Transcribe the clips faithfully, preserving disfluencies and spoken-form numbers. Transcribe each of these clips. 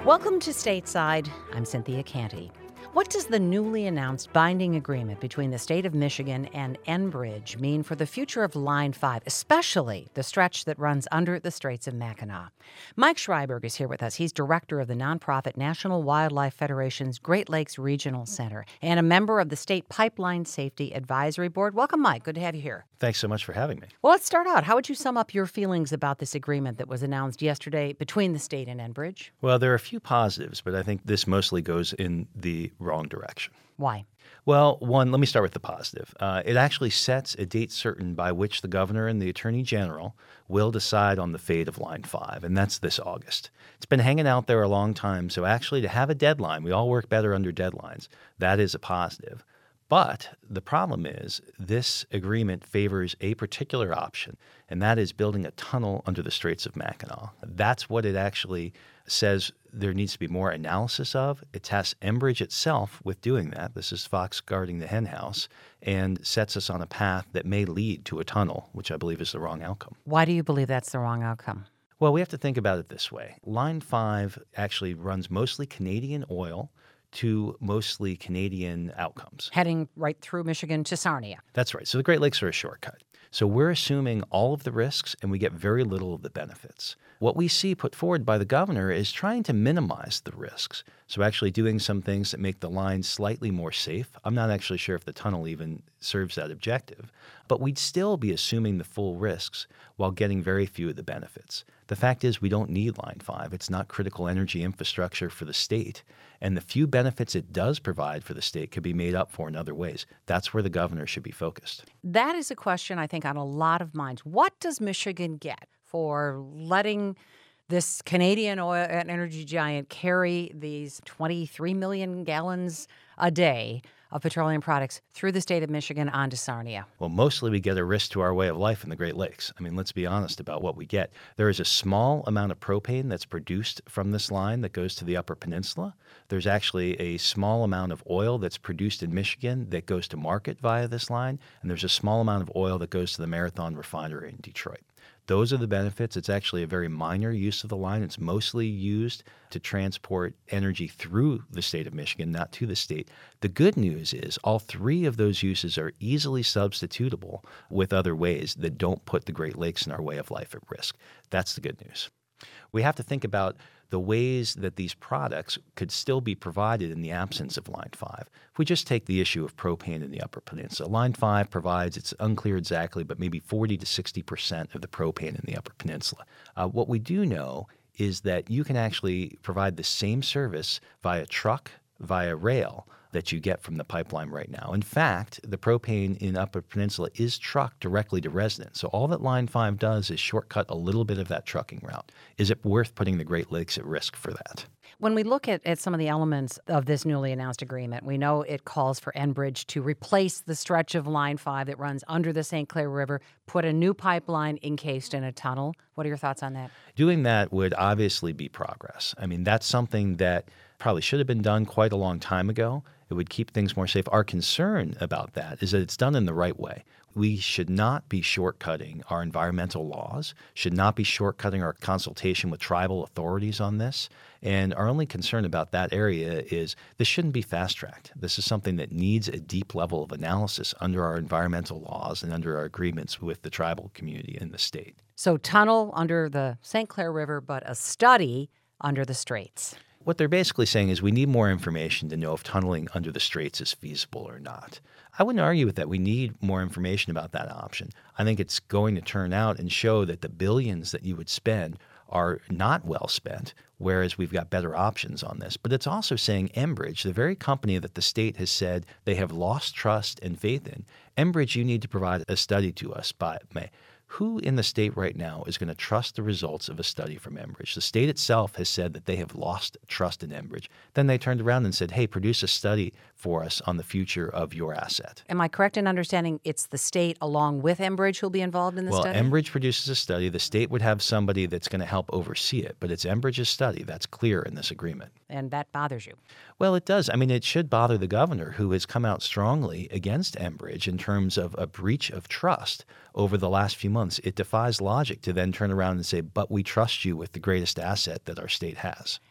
Welcome to Stateside. I'm Cynthia Canty. What does the newly announced binding agreement between the state of Michigan and Enbridge mean for the future of Line five, especially the stretch that runs under the Straits of Mackinac? Mike Schreiberg is here with us. He's director of the nonprofit National Wildlife Federation's Great Lakes Regional Center and a member of the State Pipeline Safety Advisory Board. Welcome, Mike. Good to have you here. Thanks so much for having me. Well, let's start out. How would you sum up your feelings about this agreement that was announced yesterday between the state and Enbridge? Well, there are a few positives, but I think this mostly goes in the wrong direction. Why? Well, one, let me start with the positive. Uh, it actually sets a date certain by which the governor and the attorney general will decide on the fate of Line five, and that's this August. It's been hanging out there a long time, so actually to have a deadline, we all work better under deadlines, that is a positive. But the problem is this agreement favors a particular option, and that is building a tunnel under the Straits of Mackinac. That's what it actually says there needs to be more analysis of. It tasks Enbridge itself with doing that. This is Fox guarding the henhouse, and sets us on a path that may lead to a tunnel, which I believe is the wrong outcome. Why do you believe that's the wrong outcome? Well, we have to think about it this way. Line five actually runs mostly Canadian oil to mostly Canadian outcomes. Heading right through Michigan to Sarnia. That's right. So the Great Lakes are a shortcut. So we're assuming all of the risks and we get very little of the benefits. What we see put forward by the governor is trying to minimize the risks. So actually doing some things that make the line slightly more safe. I'm not actually sure if the tunnel even serves that objective, but we'd still be assuming the full risks while getting very few of the benefits. The fact is we don't need Line five. It's not critical energy infrastructure for the state. And the few benefits it does provide for the state could be made up for in other ways. That's where the governor should be focused. That is a question, I think, on a lot of minds. What does Michigan get for letting this Canadian oil and energy giant carry these twenty-three million gallons a day of petroleum products through the state of Michigan onto Sarnia? Well, mostly we get a risk to our way of life in the Great Lakes. I mean, let's be honest about what we get. There is a small amount of propane that's produced from this line that goes to the Upper Peninsula. There's actually a small amount of oil that's produced in Michigan that goes to market via this line. And there's a small amount of oil that goes to the Marathon Refinery in Detroit. Those are the benefits. It's actually a very minor use of the line. It's mostly used to transport energy through the state of Michigan, not to the state. The good news is all three of those uses are easily substitutable with other ways that don't put the Great Lakes and our way of life at risk. That's the good news. We have to think about the ways that these products could still be provided in the absence of Line five. If we just take the issue of propane in the Upper Peninsula, Line five provides, it's unclear exactly, but maybe forty to sixty percent of the propane in the Upper Peninsula. Uh, what we do know is that you can actually provide the same service via truck, via rail, that you get from the pipeline right now. In fact, the propane in Upper Peninsula is trucked directly to residents. So all that Line five does is shortcut a little bit of that trucking route. Is it worth putting the Great Lakes at risk for that? When we look at, at some of the elements of this newly announced agreement, we know it calls for Enbridge to replace the stretch of Line five that runs under the Saint Clair River, put a new pipeline encased in a tunnel. What are your thoughts on that? Doing that would obviously be progress. I mean, that's something that probably should have been done quite a long time ago. It would keep things more safe. Our concern about that is that it's done in the right way. We should not be shortcutting our environmental laws, should not be shortcutting our consultation with tribal authorities on this. And our only concern about that area is this shouldn't be fast-tracked. This is something that needs a deep level of analysis under our environmental laws and under our agreements with the tribal community in the state. So tunnel under the Saint Clair River, but a study under the Straits. What they're basically saying is we need more information to know if tunneling under the Straits is feasible or not. I wouldn't argue with that. We need more information about that option. I think it's going to turn out and show that the billions that you would spend are not well spent, whereas we've got better options on this. But it's also saying Enbridge, the very company that the state has said they have lost trust and faith in, Enbridge, you need to provide a study to us by May. Who in the state right now is going to trust the results of a study from Enbridge? The state itself has said that they have lost trust in Enbridge. Then they turned around and said, hey, produce a study for us on the future of your asset. Am I correct in understanding it's the state along with Enbridge who'll be involved in the well, study? Well, Enbridge produces a study. The state would have somebody that's going to help oversee it, but it's Enbridge's study. That's clear in this agreement. And that bothers you? Well, it does. I mean, it should bother the governor, who has come out strongly against Enbridge in terms of a breach of trust over the last few months. It defies logic to then turn around and say, but we trust you with the greatest asset that our state has.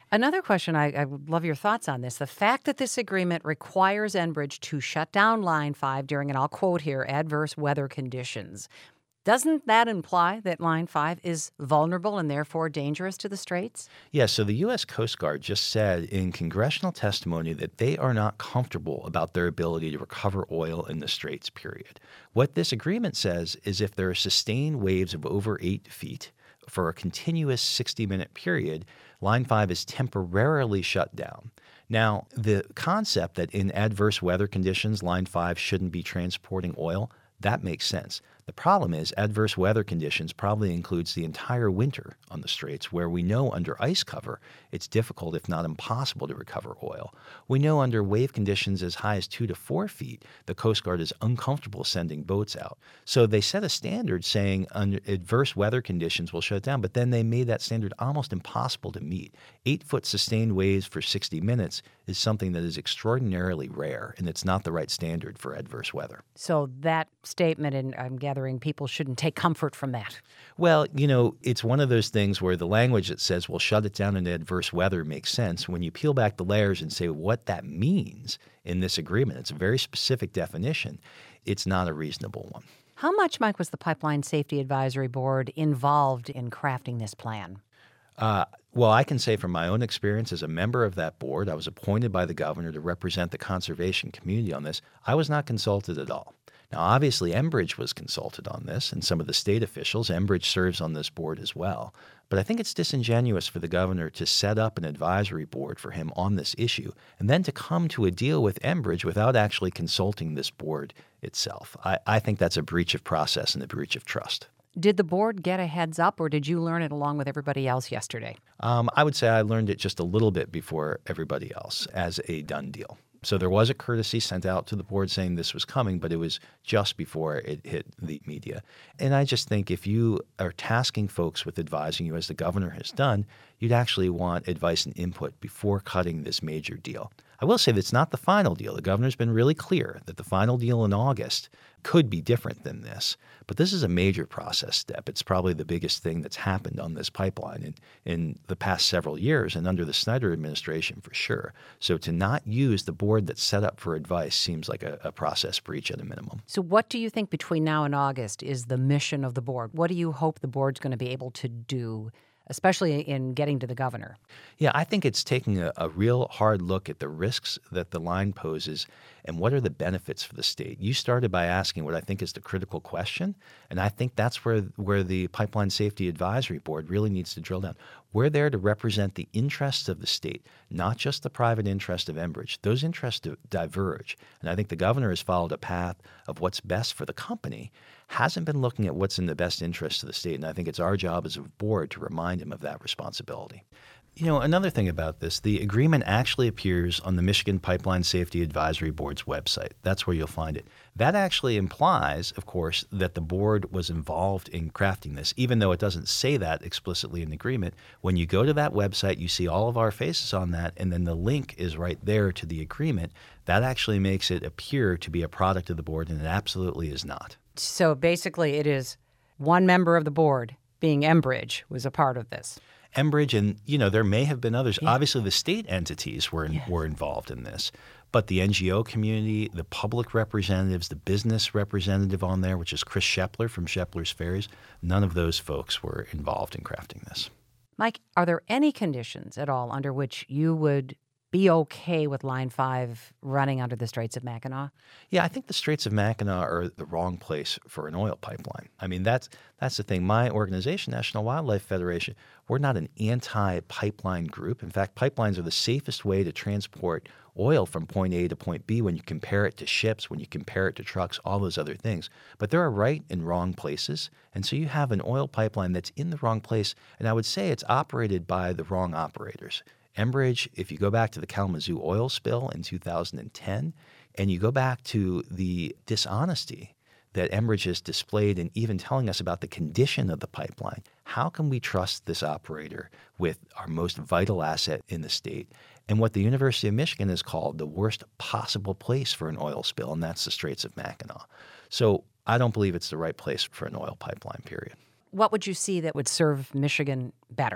Another question, I, I would love your thoughts on this. The fact that this agreement requires Enbridge to shut down Line five during, and I'll quote here, adverse weather conditions. Doesn't that imply that Line five is vulnerable and therefore dangerous to the Straits? Yeah, so the U S. Coast Guard just said in congressional testimony that they are not comfortable about their ability to recover oil in the Straits, period. What this agreement says is if there are sustained waves of over eight feet for a continuous sixty-minute period, Line five is temporarily shut down. Now, the concept that in adverse weather conditions, Line five shouldn't be transporting oil, that makes sense. The problem is adverse weather conditions probably includes the entire winter on the Straits, where we know under ice cover it's difficult, if not impossible, to recover oil. We know under wave conditions as high as two to four feet, the Coast Guard is uncomfortable sending boats out. So they set a standard saying under adverse weather conditions will shut it down, but then they made that standard almost impossible to meet. Eight-foot sustained waves for sixty minutes is something that is extraordinarily rare, and it's not the right standard for adverse weather. So that statement, and I'm gathering people shouldn't take comfort from that. Well, you know, it's one of those things where the language that says we'll shut it down in adverse weather makes sense. When you peel back the layers and say what that means in this agreement, it's a very specific definition. It's not a reasonable one. How much, Mike, was the Pipeline Safety Advisory Board involved in crafting this plan? Uh, well, I can say from my own experience as a member of that board, I was appointed by the governor to represent the conservation community on this. I was not consulted at all. Now, obviously, Enbridge was consulted on this, and some of the state officials. Enbridge serves on this board as well. But I think it's disingenuous for the governor to set up an advisory board for him on this issue and then to come to a deal with Enbridge without actually consulting this board itself. I, I think that's a breach of process and a breach of trust. Did the board get a heads up, or did you learn it along with everybody else yesterday? Um, I would say I learned it just a little bit before everybody else as a done deal. So there was a courtesy sent out to the board saying this was coming, but it was just before it hit the media. And I just think if you are tasking folks with advising you, as the governor has done, you'd actually want advice and input before cutting this major deal. I will say that's not the final deal. The governor's been really clear that the final deal in August could be different than this. But this is a major process step. It's probably the biggest thing that's happened on this pipeline in, in the past several years and under the Snyder administration for sure. So to not use the board that's set up for advice seems like a, a process breach at a minimum. So what do you think between now and August is the mission of the board? What do you hope the board's going to be able to do, especially in getting to the governor? Yeah, I think it's taking a, a real hard look at the risks that the line poses and what are the benefits for the state. You started by asking what I think is the critical question, and I think that's where, where the Pipeline Safety Advisory Board really needs to drill down. We're there to represent the interests of the state, not just the private interest of Enbridge. Those interests diverge, and I think the governor has followed a path of what's best for the company, hasn't been looking at what's in the best interest of the state, and I think it's our job as a board to remind him of that responsibility. You know, another thing about this, the agreement actually appears on the Michigan Pipeline Safety Advisory Board's website. That's where you'll find it. That actually implies, of course, that the board was involved in crafting this, even though it doesn't say that explicitly in the agreement. When you go to that website, you see all of our faces on that, and then the link is right there to the agreement. That actually makes it appear to be a product of the board, and it absolutely is not. So basically it is one member of the board, being Enbridge, was a part of this. Enbridge, and you know there may have been others. Yeah. Obviously, the state entities were in, Yeah. were involved in this, but the N G O community, the public representatives, the business representative on there, which is Chris Shepler from Shepler's Ferries, none of those folks were involved in crafting this. Mike, are there any conditions at all under which you would be okay with Line five running under the Straits of Mackinac? Yeah, I think the Straits of Mackinac are the wrong place for an oil pipeline. I mean, that's that's the thing. My organization, National Wildlife Federation, we're not an anti-pipeline group. In fact, pipelines are the safest way to transport oil from point A to point B when you compare it to ships, when you compare it to trucks, all those other things. But there are right and wrong places. And so you have an oil pipeline that's in the wrong place. And I would say it's operated by the wrong operators. Enbridge, if you go back to the Kalamazoo oil spill in two thousand ten, and you go back to the dishonesty that Enbridge has displayed in even telling us about the condition of the pipeline, how can we trust this operator with our most vital asset in the state and what the University of Michigan has called the worst possible place for an oil spill, and that's the Straits of Mackinac. So I don't believe it's the right place for an oil pipeline, period. What would you see that would serve Michigan better?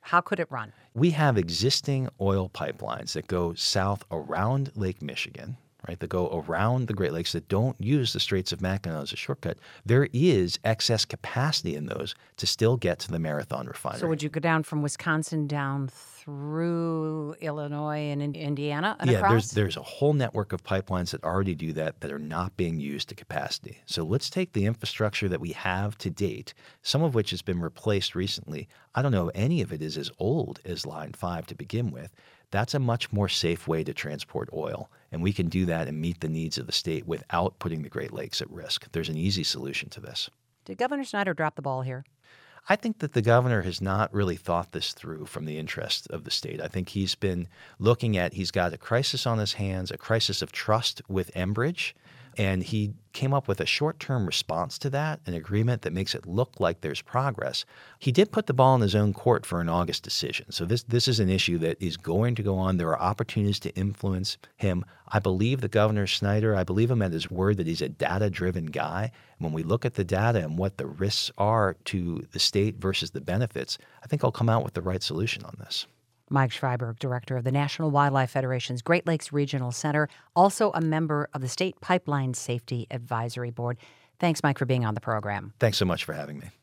How could it run? We have existing oil pipelines that go south around Lake Michigan, right, that go around the Great Lakes that don't use the Straits of Mackinac as a shortcut. There is excess capacity in those to still get to the Marathon refinery. So would you go down from Wisconsin down through Illinois and in Indiana and yeah, across? there's there's a whole network of pipelines that already do that that are not being used to capacity. So let's take the infrastructure that we have to date, some of which has been replaced recently. I don't know if any of it is as old as Line five to begin with. That's a much more safe way to transport oil, and we can do that and meet the needs of the state without putting the Great Lakes at risk. There's an easy solution to this. Did Governor Snyder drop the ball here? I think that the governor has not really thought this through from the interest of the state. I think he's been looking at, he's got a crisis on his hands, a crisis of trust with Enbridge, and he came up with a short-term response to that, an agreement that makes it look like there's progress. He did put the ball in his own court for an August decision. So this this is an issue that is going to go on. There are opportunities to influence him. I believe the Governor Snyder, I believe him at his word that he's a data-driven guy. And when we look at the data and what the risks are to the state versus the benefits, I think I'll come out with the right solution on this. Mike Schreiber, director of the National Wildlife Federation's Great Lakes Regional Center, also a member of the State Pipeline Safety Advisory Board. Thanks, Mike, for being on the program. Thanks so much for having me.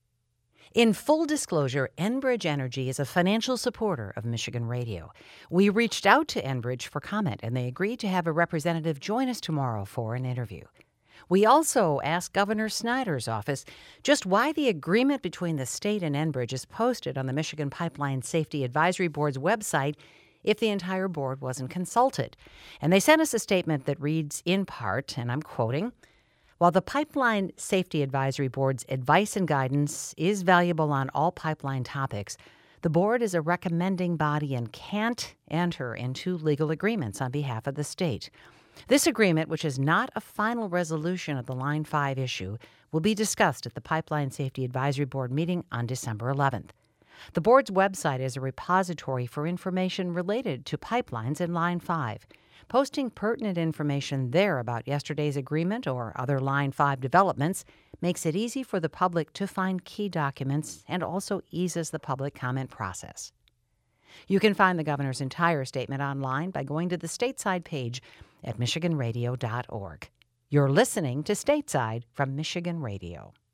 In full disclosure, Enbridge Energy is a financial supporter of Michigan Radio. We reached out to Enbridge for comment, and they agreed to have a representative join us tomorrow for an interview. We also asked Governor Snyder's office just why the agreement between the state and Enbridge is posted on the Michigan Pipeline Safety Advisory Board's website if the entire board wasn't consulted. And they sent us a statement that reads in part, and I'm quoting, "While the Pipeline Safety Advisory Board's advice and guidance is valuable on all pipeline topics, the board is a recommending body and can't enter into legal agreements on behalf of the state. This agreement, which is not a final resolution of the Line five issue, will be discussed at the Pipeline Safety Advisory Board meeting on December eleventh. The board's website is a repository for information related to pipelines and Line five. Posting pertinent information there about yesterday's agreement or other Line five developments makes it easy for the public to find key documents and also eases the public comment process." You can find the governor's entire statement online by going to the Stateside page at michigan radio dot org. You're listening to Stateside from Michigan Radio.